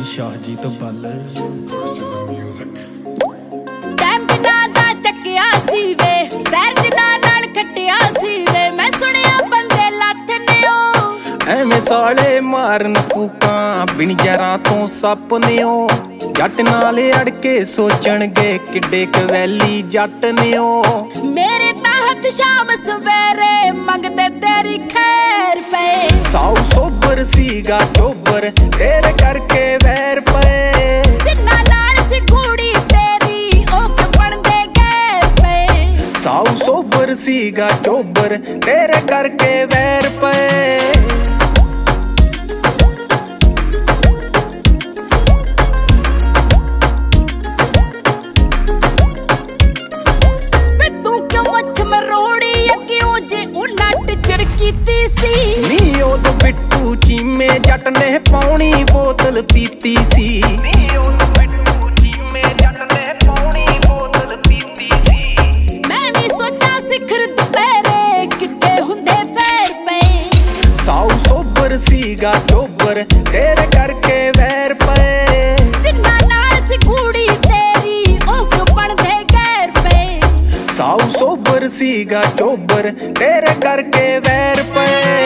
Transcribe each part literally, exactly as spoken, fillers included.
भाई शाहजीत बल ਟਾਈਮ ਦਿਨਾਂ ਦਾ ਚੱਕਿਆ ਸੀ ਵੇ ਪੈਰ ਦਿਨਾਂ ਨਾਲ ਖੱਟਿਆ ਸੀ ਵੇ ਮੈਂ ਸੁਣਿਆ ਬੰਦੇ ਲੱਥ ਨੇ ਓ ਐਵੇਂ ਸਾਲੇ ਮਾਰਨ ਫੂਕਾਂ ਬਿਨ ਜਰਾਂ ਤੋਂ ਸੱਪ ਨੇ ਓ ਜੱਟ ਨਾਲ ਅੜ ਕੇ ਸੋਚਣਗੇ ਕਿੱਡੇ ਕਵੈਲੀ ਜੱਟ ਨੇ ਓ ਮੇਰੇ ਤਾਂ ਹੱਥ ਸ਼ਾਮ ਸਵੇਰੇ ਮੰਗਦੇ ਤੇਰੀ ਖੈਰ ਪਏ ਸਾਊ ਸੋਬਰ ਸੀਗਾ ਚੋਬਰ ਤੇਰੇ ਕਰਕੇ ਵੈਰ ਪਏ ਜਿੰਨਾ ਨਾਲ ਸੀ ਕੁੜੀ ਤੇਰੀ ਉਹ ਕਿ ਬਣਦੇ ਗੈਰ ਪਏ ਸਾਊ ਸੋਬਰ ਸੀਗਾ ਚੋਬਰ ਤੇਰੇ ਕਰਕੇ ਵੈਰ ਪਏ ਨੀ ਉਦੋਂ ਬਿੱਟੂ ਚੀਮੇ ਜੱਟ ਨੇ ਪੌਣੀ ਬੋਤਲ ਪੀਤੀ ਸੀ ਨੀ ਉਦੋਂ ਬਿੱਟੂ ਚੀਮੇ ਜੱਟ ਨੇ ਪੌਣੀ ਬੋਤਲ ਪੀਤੀ ਸੀ ਮੈਂ ਵੀ ਸੋਚਾਂ ਸਿਖਰ ਦੁਪਹਿਰੇ ਕਿੱਥੇ ਹੁੰਦੇ ਫੇਰ ਪਏ ਸਾਊ ਸੋਬਰ ਸੀਗਾ ਚੋਬਰ ਤੇਰੇ ਕਰਕੇ ਵੈਰ ਪਏ ਜਿੰਨਾ ਨਾਲ ਸੀ ਕੁੜੀ ਤੇਰੀ ਉਹ ਕਿਉਂ ਬਣਦੇ ਗੈਰ ਪਏ ਸਾਊ ਸੋਬਰ ਸੀਗਾ ਚੋਬਰ ਤੇਰੇ ਕਰਕੇ ਵੈਰ ਪਏ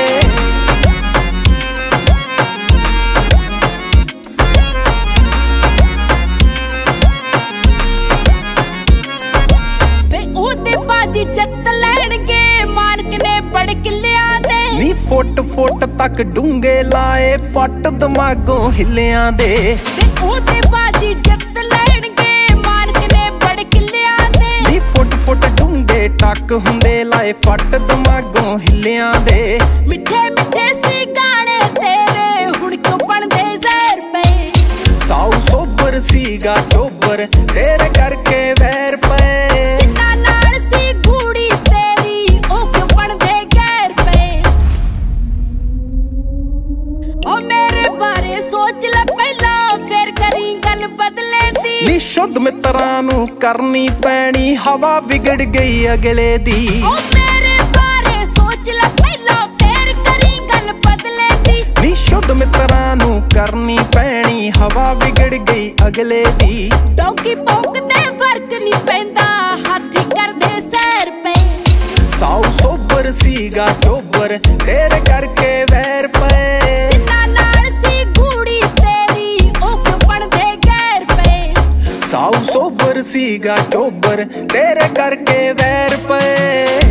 ਜੱਤ ਲੈਣਗੇ ਮਾਲਕ ਨੇ ਬੜ ਕਿੱਲਿਆਂ ਦੇ ਨੀ ਫੁੱਟ ਫੁੱਟ ਤੱਕ ਡੂੰਗੇ ਲਾਏ ਫੱਟ ਦਿਮਾਗੋਂ ਹਿੱਲਿਆਂ ਦੇ ਵੇ ਉਹਦੇ ਬਾਜੀ ਜੱਤ ਲੈਣਗੇ ਮਾਲਕ ਨੇ ਬੜ ਕਿੱਲਿਆਂ ਦੇ ਨੀ ਫੁੱਟ ਫੁੱਟ ਡੂੰਗੇ ਟੱਕ ਹੁੰਦੇ ਲਾਏ ਫੱਟ ਦਿਮਾਗੋਂ ਹਿੱਲਿਆਂ ਦੇ ਮਿੱਠੇ ਮਿੱਠੇ ਸੀ ਗਾਣੇ ਤੇਰੇ ਹੁਣ ਕਿਉਂ ਬਣਦੇ ਜ਼ਹਿਰ ਪਏ ਸਾਊ ਸੋਬਰ ਸੀਗਾ ਚੋਬਰ ਤੇਰੇ ਕਰਕੇ ਵੈਰ ਪਏ ਨੀ ਸ਼ੁੱਧ ਮਿੱਤਰਾਂ ਨੂੰ ਕਰਨੀ ਪੈਣੀ ਹਵਾ ਵਿਗੜ ਗਈ ਅਗਲੇ ਦੀ ਓ ਮੇਰੇ ਬਾਰੇ ਸੋਚ ਲੈ ਪਹਿਲਾਂ ਫੇਰ ਕਰੀ ਗੱਲ ਬਦਲੇ ਦੀ ਨੀ ਸ਼ੁੱਧ ਮਿੱਤਰਾਂ ਨੂੰ ਕਰਨੀ ਪੈਣੀ ਹਵਾ ਵਿਗੜ ਗਈ ਅਗਲੇ ਦੀ ਡੌਂਕੀ ਭੌਂਕਦੇ ਫਰਕ ਨਹੀਂ ਪੈਂਦਾ ਹੱਥ ਕਰਦੇ ਸੈਰ ਪਏ ਸਾਊ ਸੋਬਰ ਸੀਗਾ ਚੋਬਰ ਤੇਰੇ ਕਰਕੇ ਵੈਰ ਪਏ ਜਿੰਨਾ ਨਾਲ ਸੀ ਕੁੜੀ ਤੇਰੀ ਉਹ ਕਿਉਂ ਬਣਦੇ ਗੈਰ ਪਏ ਸਾਊ ਸੋਬਰ ਸੀਗਾ ਚੋਬਰ ਤੇਰੇ ਕਰਕੇ ਵੈਰ ਪਏ।